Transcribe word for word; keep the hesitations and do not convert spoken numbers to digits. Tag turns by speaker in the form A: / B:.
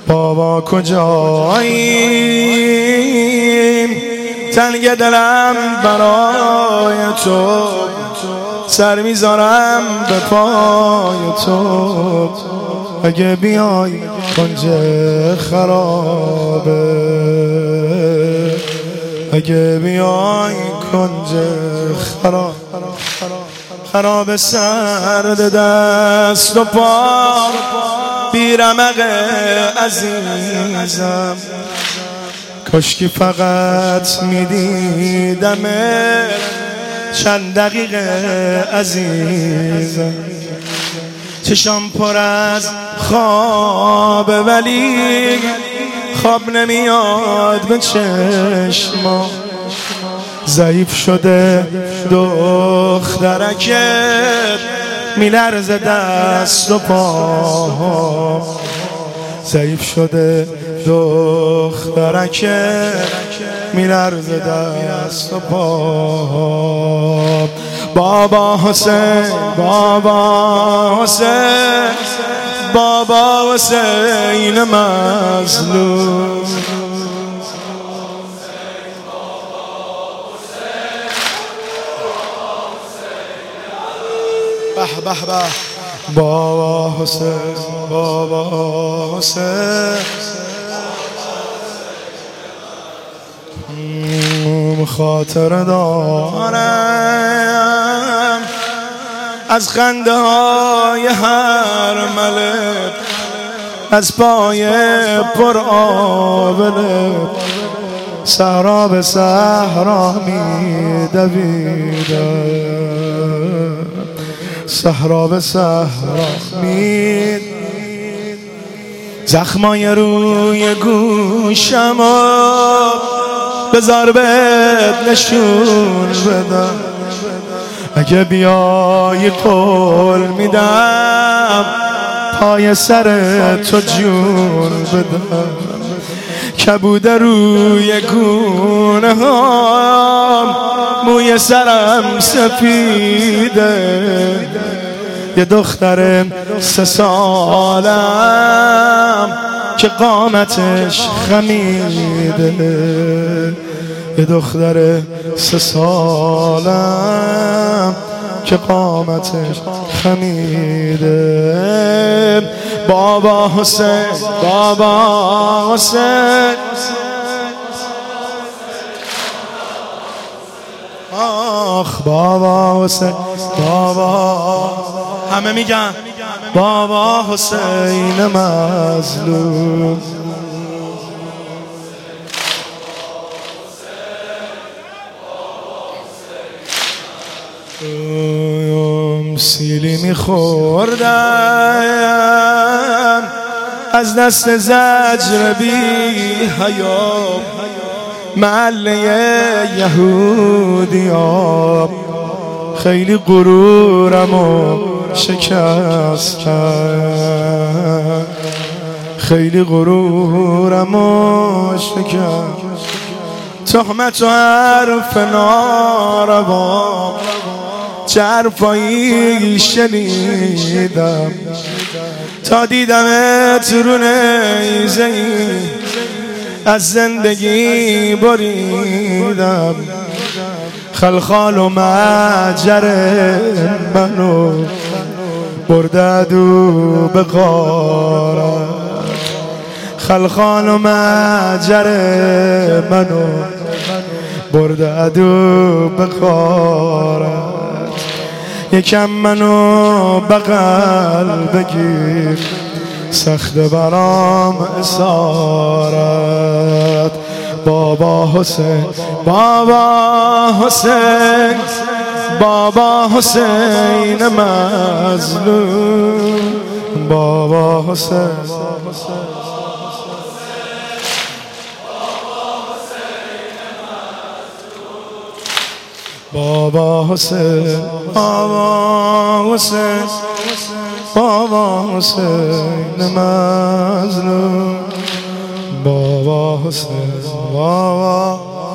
A: بابا کجاییم؟ تنگ دلم برای تو، سر میذارم به پای تو. اگه بیای کنج خرابه، اگه بیای کنج خراب خراب سرد دست و پا، بیرمق عزیزم، کاشکی فقط میدیدمه چند دقیقه عزیزم. چشام پر از خوابه ولی خواب نمیاد به چشما، ضعیف شده دخترکت، میلرزه دست و پا. ضعیف شده دخترکت، میلرزه دست و پا. بابا حسین، بابا حسین، بابا حسین مظلوم. به به به. بابا حسین، بابا حسین، خاطر دارم از خنده های هر ملک، از پای پر آبله، صحرا به صحرا می دویدم، صحرا به صحرا می. زخمای روی گوشمو بذار بهت نشون بدم، اگه بیای قول میدم پای سر تو جون بدم. کبود روی گونه هم، موی سرم سفیده، یه دختر سه سالم که قامتش خمیده، یه دختر سه سالم که قامتش خمیده. بابا حسین، بابا حسین، آخ بابا حسین، بابا، همه میگن بابا حسین مظلوم. سیلی میخوردم از دست زجر بی حیا، محله یهودیا، خیلی غرورمو شکست کرد، خیلی غرورمو شکست. تهمت و حرف ناروا، چه حرفایی شنیدم، تا دیدمت رو نیزه از زندگی بریدم. خلخال و مجر منو برده دو به غارت، خلخال و مجر منو برده دو به غارت. یکم منو بغل بگیر، سخت برام اسارت. بابا حسین، بابا حسین، بابا حسین مظلوم. بابا حسین، بابا حسین، بابا حسین، بابا حسین مظلوم. بابا حسین، بابا